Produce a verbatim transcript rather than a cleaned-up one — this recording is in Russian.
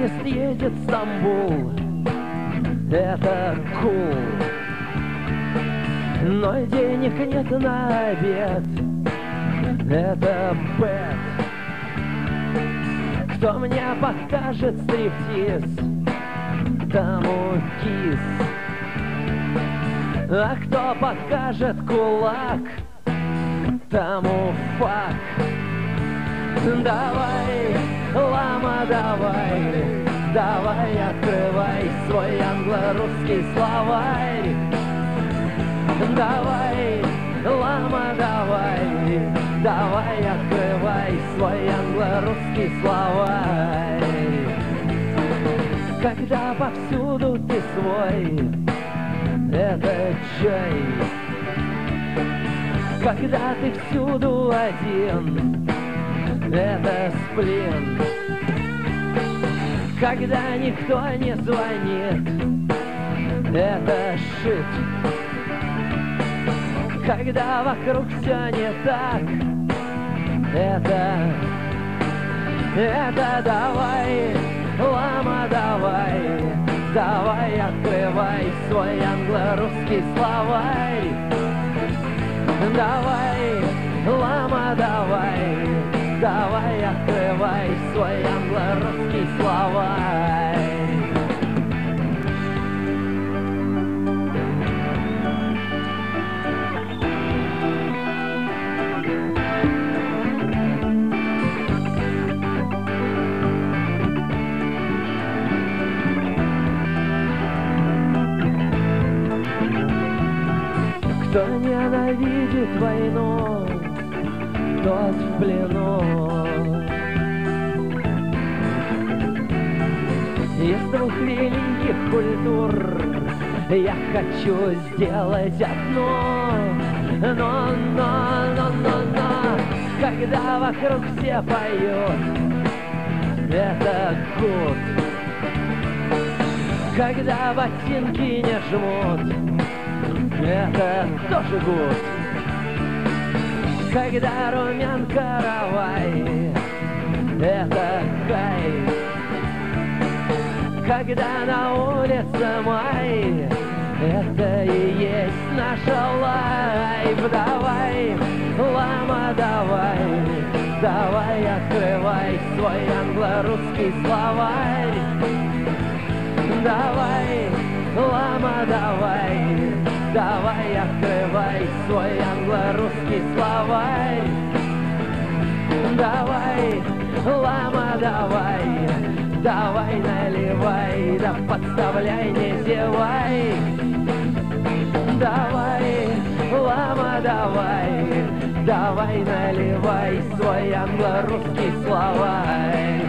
Поезд едет в Стамбул, это кул. Но денег нет на обед, это бэд. Кто мне покажет стриптиз, тому кис. А кто покажет кулак, тому фак. Давай, лама, давай, давай, открывай свой англо-русский словарь. Давай, лама, давай, давай, открывай свой англо-русский словарь. Когда повсюду ты свой, это чай. Когда ты всюду один, это сплин. Когда никто не звонит, это шит. Когда вокруг все не так, это, это давай, лама, давай, давай, открывай свой англо-русский словарь. Давай, лама, давай, давай, открывай свой англо-русский словарь. Кто ненавидит войну, тот в плену. Из двух великих культур я хочу сделать одну. Но, но, но, но, но, когда вокруг все поют, это гуд. Когда ботинки не жмут, это тоже гуд. Когда румян каравай, это кайф. Когда на улице май, это и есть наша лайф. Давай, лама, давай, давай, открывай свой англо-русский словарь. Давай, лама, давай, давай, открывай свой англо-русский словарь. Давай, лама, давай, давай, наливай, да подставляй, не зевай. Давай, лама, давай, давай, наливай свой англо-русский словарь.